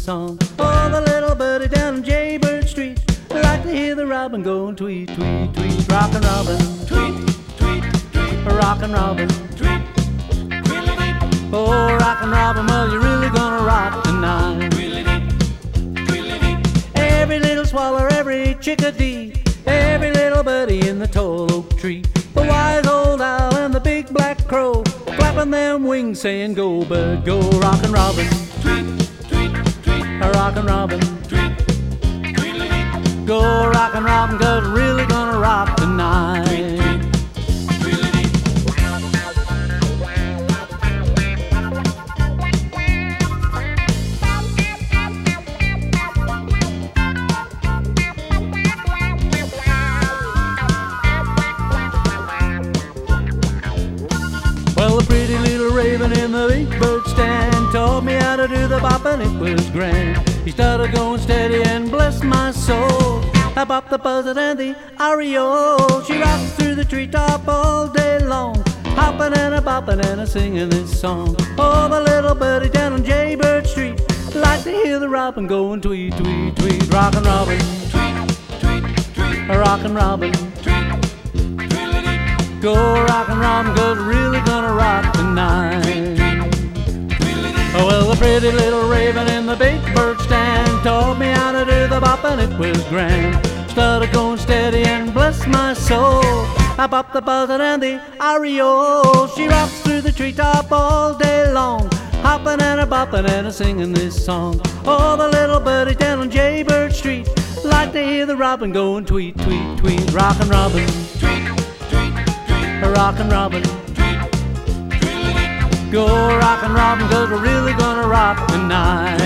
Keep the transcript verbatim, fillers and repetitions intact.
song. Oh, the little birdie down on Jaybird Street like to hear the robin going tweet, tweet, tweet. Rockin' Robin, Tweet, tweet, tweet, rockin' Robin. tweet, tweedledee, Oh, rockin' Robin, well, you're really gonna rock tonight. tweedledee, tweedledee. Every little swallow, every chickadee, every little birdie in the tall oak tree, the wise old owl and the big black crow, flapping them wings saying, go bird, go. Rockin' Robin, Tweet, tweet, tweet, rockin' Robin. tweet, tweedledee, Go rockin' Robin, 'cause we're really gonna rock tonight. tweedledee. Well, the pretty little raven in the big bird stand taught me how to do the bop and it was grand. He started going steady and bless my soul. I bop the buzzard and the ariole. She rocks through the treetop all day long, hopping and a bopping and a singing this song. Oh, the little birdie down on Jaybird Street like to hear the robin going tweet, tweet, tweet. Rockin' Robin, Tweet, tweet, tweet, rockin' Robin. tweet, tweedledee, Go rockin' Robin, 'cause we're really gonna rock tonight. tweedledee. Oh, well, the pretty little raven in the big bird stand taught me how to do the bop and it was grand. Started going steady and bless my soul. I bop the buzzard and the ariole. She rocks through the treetop all day long, hopping and a bopping and a singing this song. Oh, the little birdie down on Jaybird Street like to hear the robin going tweet, tweet, tweet. Rockin' Robin, Tweet, tweet, tweet, rockin' Robin. tweet, tweedledee, Go rockin' Robin, 'cause we're really gonna rock tonight.